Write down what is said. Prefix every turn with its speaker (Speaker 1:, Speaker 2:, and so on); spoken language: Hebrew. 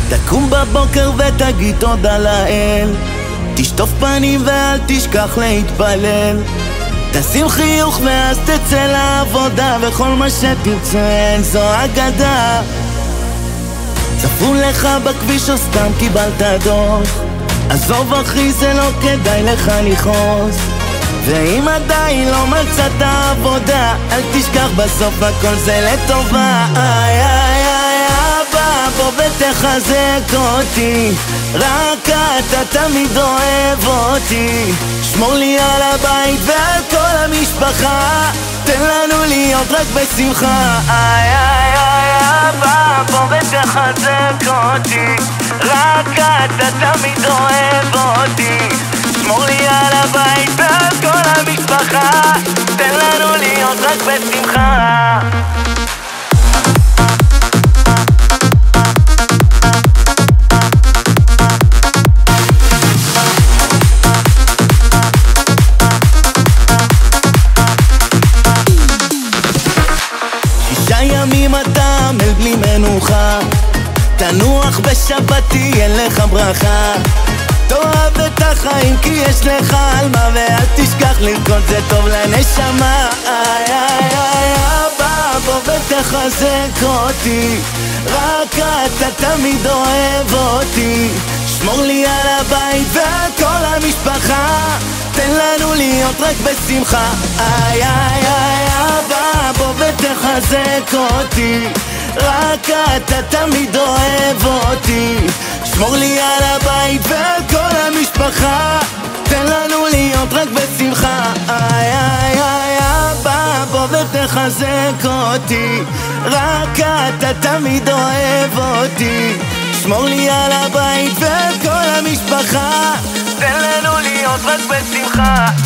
Speaker 1: תקום בבוקר ותגיד תודה לאל, תשטוף פנים ואל תשכח להתפלל, תשים חיוך ואז תצא לעבודה, וכל מה שתרצה זו אגדה. צפו לך בכביש או סתם קיבלת דוח, עזוב אחי, זה לא כדאי לך לכעוס. ואם עדיין לא מצאת עבודה, אל תשכח בסוף הכל זה לטובה. איי איי איי אבא, בוא ותחזק אותי, רק אתה תמיד אוהב אותי. שמור לי על הבית ועל כל המשפחה, תן לנו להיות רק בשמחה. איי איי איי אבא, בוא ותחזק אותי, רק אתה תמיד אוהב אותי. שמור לי על הבית ועל כל המשפחה, תן לנו להיות רק בשמחה. ימים אתה עמל בלי מנוחה, תנוח בשבת תהיה לך ברכה. תאהב את החיים כי יש לך על מה, ואל תשכח לרקוד זה טוב לנשמה. איי איי איי אבא, בוא ותחזק אותי, רק אתה תמיד אוהב אותי. שמור לי על הבית ועל כל המשפחה, תן לנו להיות רק בשמחה. איי איי איי אבא, בוא ותחזק אותי, רק אתה תמיד אוהב אותי. שמור לי על הבית ועל כל המשפחה, תן לנו להיות רק בשמחה. איי איי איי אבא, בוא ותחזק אותי, רק אתה תמיד אוהב אותי. שמור לי על הבית ועל כל המשפחה, תן לנו להיות רק בשמחה.